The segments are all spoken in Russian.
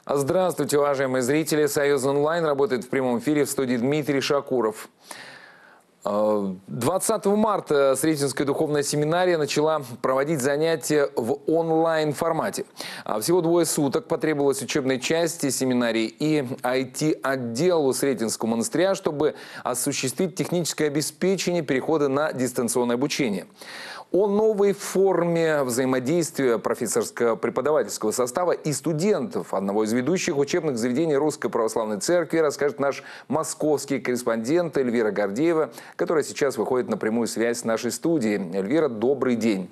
Здравствуйте, уважаемые зрители. Союз онлайн работает в прямом эфире, в студии Дмитрий Шакуров. 20 марта Сретенская духовная семинария начала проводить занятия в онлайн-формате. Всего 2 суток потребовалось учебной части семинарии и IT-отделу Сретенского монастыря, чтобы осуществить техническое обеспечение перехода на дистанционное обучение. О новой форме взаимодействия профессорско-преподавательского состава и студентов одного из ведущих учебных заведений Русской Православной Церкви расскажет наш московский корреспондент Эльвира Гордеева, которая сейчас выходит на прямую связь с нашей студией. Эльвира, добрый день.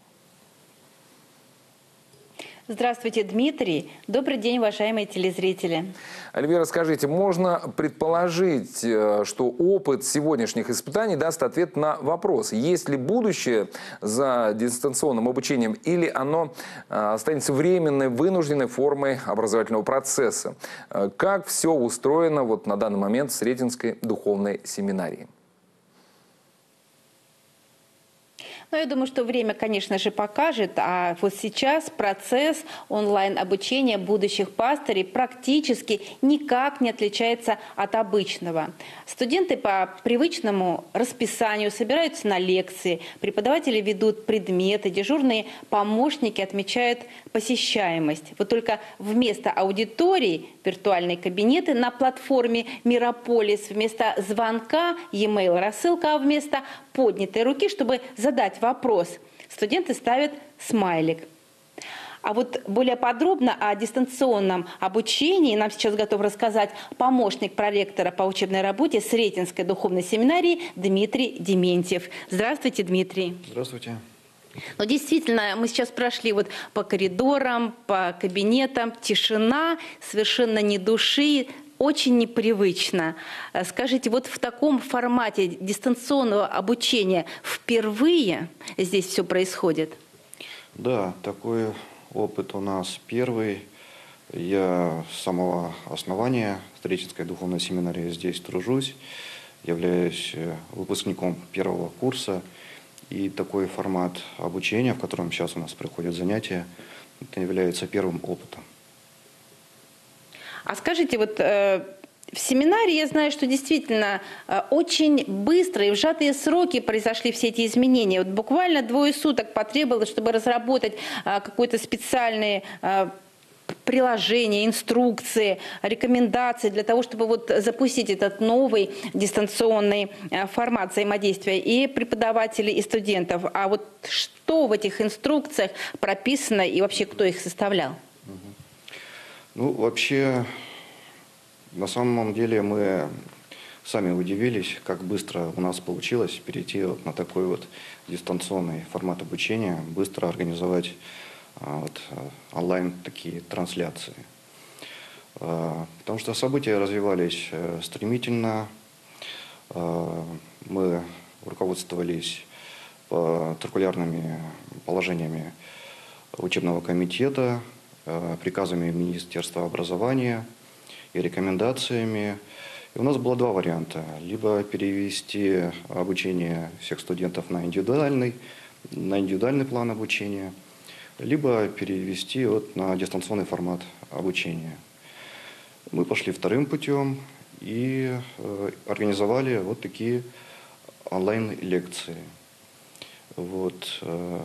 Здравствуйте, Дмитрий. Добрый день, уважаемые телезрители. Эльвира, скажите, можно предположить, что опыт сегодняшних испытаний даст ответ на вопрос, есть ли будущее за дистанционным обучением или оно останется временной, вынужденной формой образовательного процесса? Как все устроено вот на данный момент в Сретенской духовной семинарии? Ну, я думаю, что время, конечно же, покажет, а вот сейчас процесс онлайн-обучения будущих пастырей практически никак не отличается от обычного. Студенты по привычному расписанию собираются на лекции, преподаватели ведут предметы, дежурные помощники отмечают посещаемость. Вот только вместо аудиторий виртуальные кабинеты на платформе Мирополис, вместо звонка e-mail рассылка, а вместо поднятой руки, чтобы задать вопрос, студенты ставят смайлик. А вот более подробно о дистанционном обучении нам сейчас готов рассказать помощник проректора по учебной работе Сретенской духовной семинарии Дмитрий Дементьев. Здравствуйте, Дмитрий. Здравствуйте. Но действительно, мы сейчас прошли вот по коридорам, по кабинетам, тишина, совершенно ни души, очень непривычно. Скажите, вот в таком формате дистанционного обучения впервые здесь все происходит? Да, такой опыт у нас первый. Я с самого основания Сретенской духовной семинарии здесь тружусь, являюсь выпускником первого курса. И такой формат обучения, в котором сейчас у нас проходят занятия, это является первым опытом. А скажите, вот в семинарии я знаю, что действительно очень быстро и в сжатые сроки произошли все эти изменения. Вот буквально 2 суток потребовалось, чтобы разработать какое-то специальное приложения, инструкции, рекомендации для того, чтобы вот запустить этот новый дистанционный формат взаимодействия и преподавателей, и студентов. А вот что в этих инструкциях прописано и вообще кто их составлял? Ну, вообще, на самом деле мы сами удивились, как быстро у нас получилось перейти вот на такой вот дистанционный формат обучения, быстро организовать онлайн такие трансляции. Потому что события развивались стремительно, мы руководствовались циркулярными положениями учебного комитета, приказами Министерства образования и рекомендациями. И у нас было 2 варианта. Либо перевести обучение всех студентов на индивидуальный план обучения, либо перевести на дистанционный формат обучения. Мы пошли вторым путем и организовали вот такие онлайн-лекции. Вот.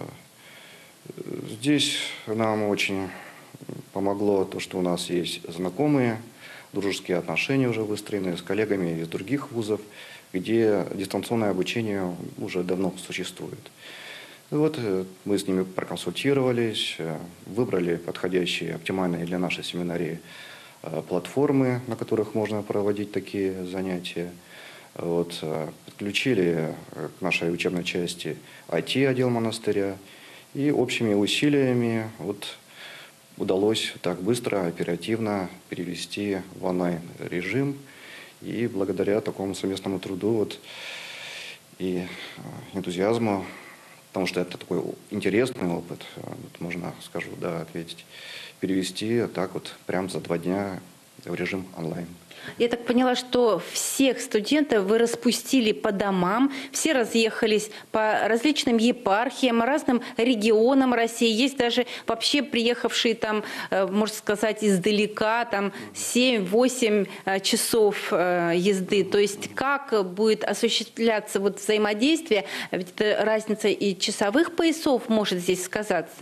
Здесь нам очень помогло то, что у нас есть знакомые, дружеские отношения уже выстроены с коллегами из других вузов, где дистанционное обучение уже давно существует. И вот мы с ними проконсультировались, выбрали подходящие, оптимальные для нашей семинарии платформы, на которых можно проводить такие занятия. Вот, подключили к нашей учебной части IT-отдел монастыря, и общими усилиями удалось так быстро, оперативно перевести в онлайн-режим. И благодаря такому совместному труду и энтузиазму, потому что это такой интересный опыт, можно, скажу, да, ответить, перевести так прям за 2 дня в режим онлайн. Я так поняла, что всех студентов вы распустили по домам, все разъехались по различным епархиям, разным регионам России. Есть даже вообще приехавшие там, можно сказать, издалека, там 7-8 часов езды. То есть как будет осуществляться вот взаимодействие? Ведь это разница и часовых поясов может здесь сказаться.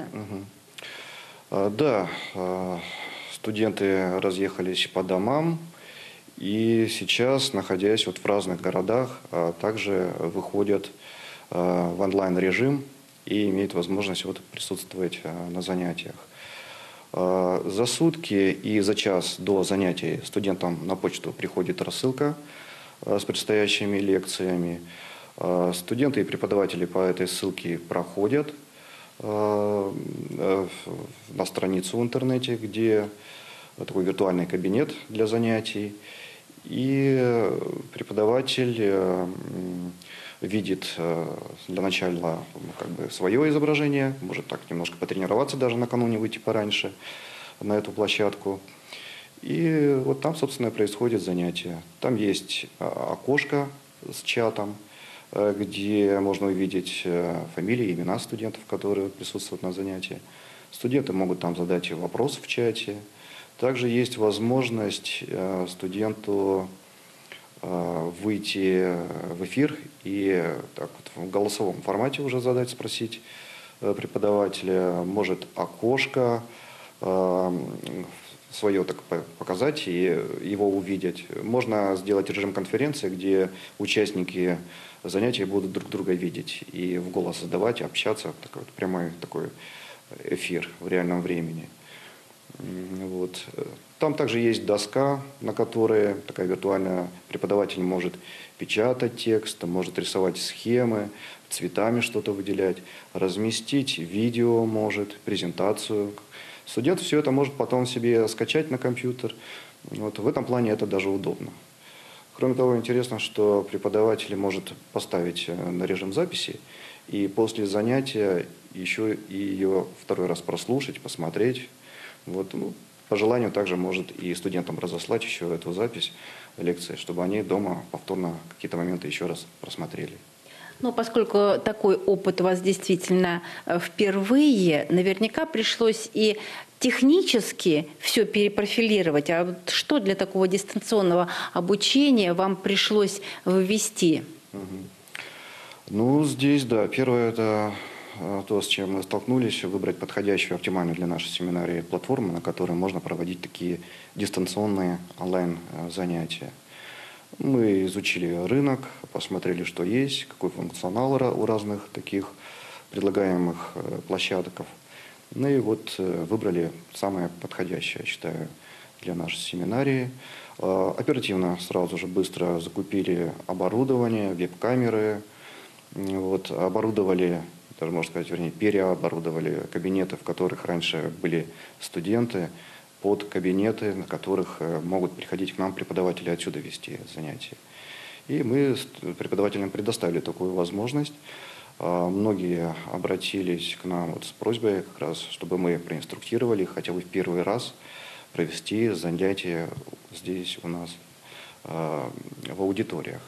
Да, студенты разъехались по домам. И сейчас, находясь вот в разных городах, также выходят в онлайн-режим и имеют возможность вот присутствовать на занятиях. За сутки и за час до занятий студентам на почту приходит рассылка с предстоящими лекциями. Студенты и преподаватели по этой ссылке проходят на страницу в интернете, где такой виртуальный кабинет для занятий. И преподаватель видит для начала как бы свое изображение, может так немножко потренироваться, даже накануне выйти пораньше на эту площадку. И вот там, собственно, происходит занятие. Там есть окошко с чатом, где можно увидеть фамилии, имена студентов, которые присутствуют на занятии. Студенты могут там задать вопрос в чате. Также есть возможность студенту выйти в эфир и так вот в голосовом формате уже задать, спросить преподавателя. Может окошко свое так показать и его увидеть. Можно сделать режим конференции, где участники занятий будут друг друга видеть и в голос задавать, общаться. Такой вот прямой такой эфир в реальном времени. Вот. Там также есть доска, на которой такая виртуальная преподаватель может печатать текст, может рисовать схемы, цветами что-то выделять, разместить видео может, презентацию. Студент все это может потом себе скачать на компьютер. Вот. В этом плане это даже удобно. Кроме того, интересно, что преподаватель может поставить на режим записи и после занятия еще и ее второй раз прослушать, посмотреть. Вот, по желанию также может и студентам разослать еще эту запись лекции, чтобы они дома повторно какие-то моменты еще раз просмотрели. Ну, поскольку такой опыт у вас действительно впервые, наверняка пришлось и технически все перепрофилировать. А вот что для такого дистанционного обучения вам пришлось ввести? Ну, здесь, да, первое – это то, с чем мы столкнулись, выбрать подходящую, оптимальную для нашей семинарии платформу, на которой можно проводить такие дистанционные онлайн-занятия. Мы изучили рынок, посмотрели, что есть, какой функционал у разных таких предлагаемых площадок. Ну и вот выбрали самое подходящее, я считаю, для нашей семинарии. Оперативно, сразу же, быстро закупили оборудование, веб-камеры, вот, оборудовали, даже можно сказать, вернее, переоборудовали кабинеты, в которых раньше были студенты, под кабинеты, на которых могут приходить к нам преподаватели, отсюда вести занятия. И мы преподавателям предоставили такую возможность. Многие обратились к нам вот с просьбой, как раз, чтобы мы проинструктировали хотя бы в первый раз провести занятия здесь у нас в аудиториях.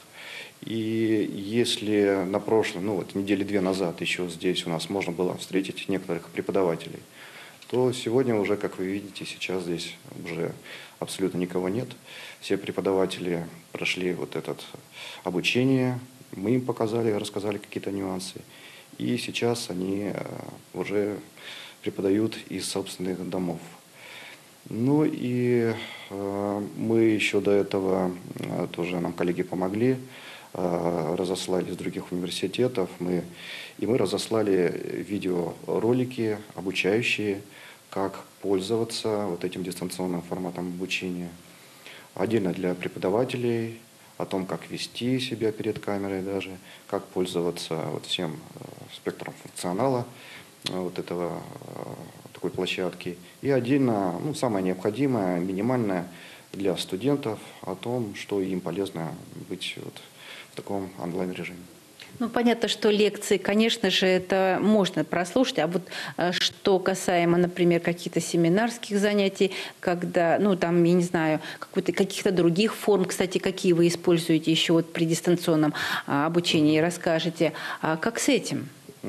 И если на прошлом, ну вот недели 2 назад еще здесь у нас можно было встретить некоторых преподавателей, то сегодня уже, как вы видите, сейчас здесь уже абсолютно никого нет. Все преподаватели прошли вот это обучение, мы им показали, рассказали какие-то нюансы. И сейчас они уже преподают из собственных домов. Ну и мы еще до этого, тоже нам коллеги помогли, разослали из других университетов, мы разослали видеоролики, обучающие, как пользоваться вот этим дистанционным форматом обучения. Отдельно для преподавателей, о том, как вести себя перед камерой даже, как пользоваться вот всем спектром функционала вот этого, такой площадки. И отдельно, ну, самое необходимое, минимальное для студентов о том, что им полезно быть вот в таком онлайн-режиме. Ну, понятно, что лекции, конечно же, это можно прослушать, а вот что касаемо, например, каких-то семинарских занятий, когда, ну, там, я не знаю, каких-то других форм, кстати, какие вы используете еще вот при дистанционном обучении, расскажете, как с этим?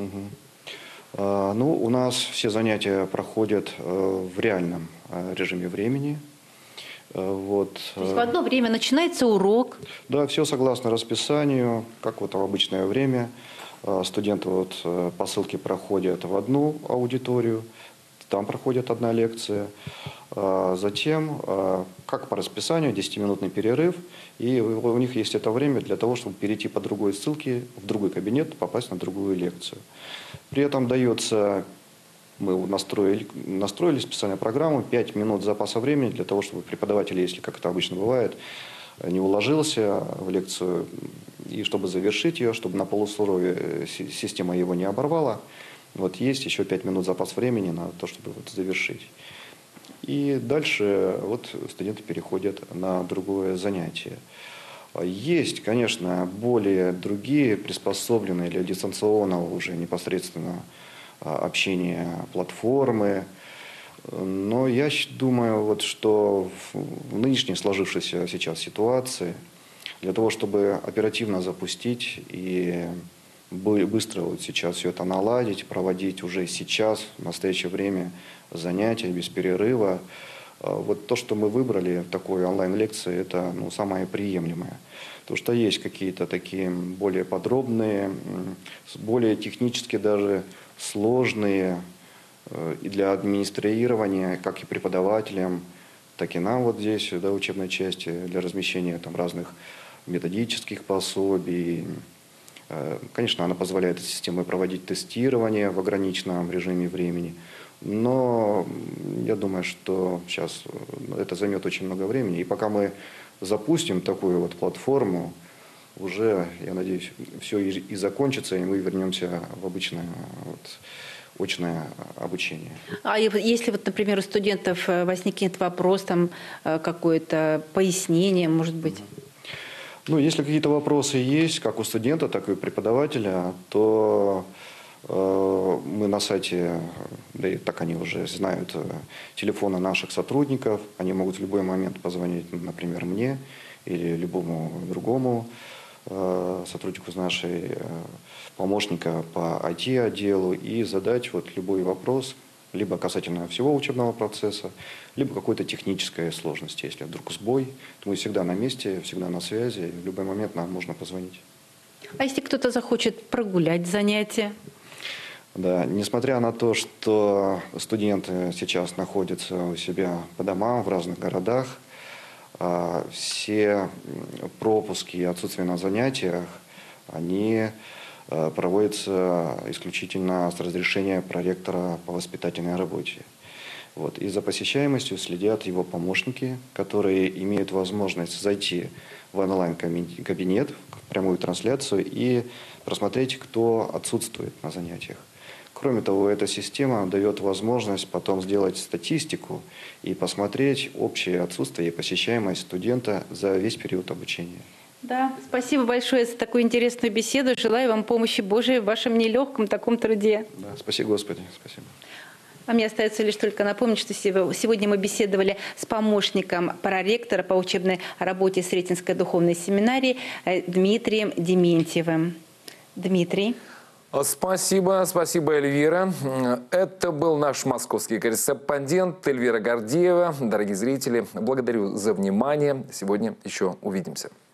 Ну, у нас все занятия проходят в реальном режиме времени. Вот. То есть в одно время начинается урок? Да, все согласно расписанию, как вот в обычное время. Студенты вот по ссылке проходят в одну аудиторию, там проходит одна лекция. Затем, как по расписанию, 10-минутный перерыв, и у них есть это время для того, чтобы перейти по другой ссылке в другой кабинет, попасть на другую лекцию. При этом дается, мы настроили специальную программу, 5 минут запаса времени для того, чтобы преподаватель, если, как это обычно бывает, не уложился в лекцию, и чтобы завершить ее, чтобы на полусловие система его не оборвала, вот есть еще 5 минут запас времени на то, чтобы вот завершить. И дальше вот студенты переходят на другое занятие. Есть, конечно, более другие приспособленные для дистанционного уже непосредственно общения платформы. Но я думаю, вот, что в нынешней сложившейся сейчас ситуации для того, чтобы оперативно запустить и быстро вот сейчас все это наладить, проводить уже сейчас, в настоящее время занятия без перерыва, вот то, что мы выбрали в такой онлайн-лекции, это самое приемлемое. Потому что есть какие-то такие более подробные, более технически даже сложные и для администрирования, как и преподавателям, так и нам вот здесь, да, учебной части, для размещения там разных методических пособий. Конечно, она позволяет этой системе проводить тестирование в ограниченном режиме времени. Но я думаю, что сейчас это займет очень много времени. И пока мы запустим такую вот платформу, уже, я надеюсь, все и закончится, и мы вернемся в обычное очное обучение. А если, вот, например, у студентов возникнет вопрос, там какое-то пояснение, может быть? Ну, если какие-то вопросы есть, как у студента, так и у преподавателя, то мы на сайте, да и так они уже знают телефоны наших сотрудников, они могут в любой момент позвонить, например, мне или любому другому сотруднику из нашей помощника по IT-отделу и задать вот любой вопрос, либо касательно всего учебного процесса, либо какой-то технической сложности. Если вдруг сбой, то мы всегда на месте, всегда на связи, и в любой момент нам можно позвонить. А если кто-то захочет прогулять занятия? Да, несмотря на то, что студенты сейчас находятся у себя по домам в разных городах, все пропуски и отсутствия на занятиях, они проводятся исключительно с разрешения проректора по воспитательной работе. Вот. И за посещаемостью следят его помощники, которые имеют возможность зайти в онлайн-кабинет, в прямую трансляцию и просмотреть, кто отсутствует на занятиях. Кроме того, эта система дает возможность потом сделать статистику и посмотреть общее отсутствие и посещаемость студента за весь период обучения. Да, спасибо большое за такую интересную беседу. Желаю вам помощи Божией в вашем нелегком таком труде. Да, спасибо, Господи, спасибо. А мне остается лишь только напомнить, что сегодня мы беседовали с помощником проректора по учебной работе Сретенской духовной семинарии Дмитрием Дементьевым. Дмитрий. Спасибо, спасибо, Эльвира. Это был наш московский корреспондент Эльвира Гордеева. Дорогие зрители, благодарю за внимание. Сегодня еще увидимся.